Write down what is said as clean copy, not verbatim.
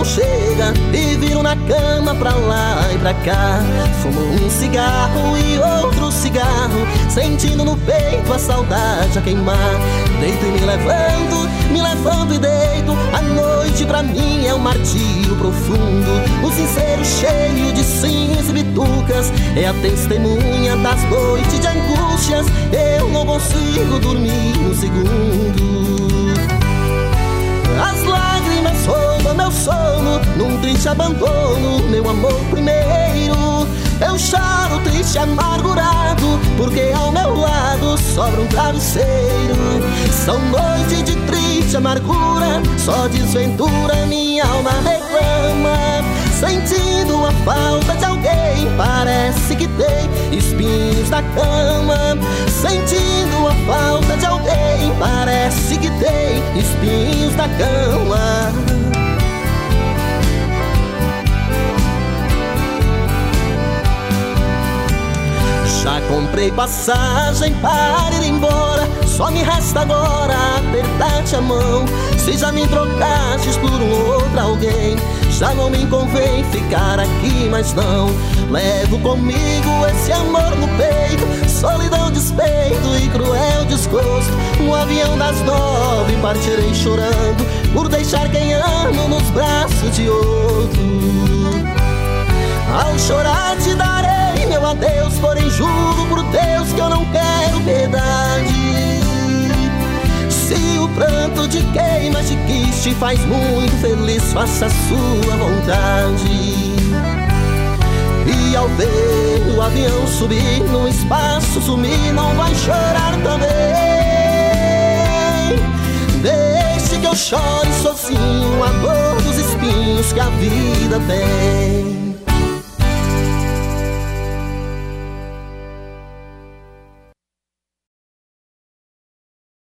não chega e viro na cama pra lá e pra cá. Fumo um cigarro e outro cigarro, sentindo no peito a saudade a queimar. Deito e me levanto e deito. A noite pra mim é um martírio profundo. O sincero cheio de sims e bitucas é a testemunha das noites de angústias. Eu não consigo dormir um segundo. As lágrimas roubam meu sono num triste abandono, meu amor primeiro. Eu choro triste e amargurado, porque ao meu lado sobra um travesseiro. São noites de triste amargura, só desventura minha alma reclama. Sentindo a falta de alguém, parece que tem espinhos na cama. Sentindo a falta de alguém, parece que tem espinhos na cama. Já comprei passagem para ir embora, só me resta agora apertar-te a mão. Se já me trocastes por um outro alguém, já não me convém ficar aqui mais não. Levo comigo esse amor no peito, solidão, despeito e cruel desgosto. No avião das 9 partirei chorando, por deixar quem amo nos braços de outro. Ao chorar te darei meu adeus, porém juro por Deus que eu não quero piedade. Se o pranto de quem mais te quis te faz muito feliz, faça a sua vontade. E ao ver o avião subir no espaço sumir, não vai chorar também. Deixe que eu chore sozinho a dor dos espinhos que a vida tem.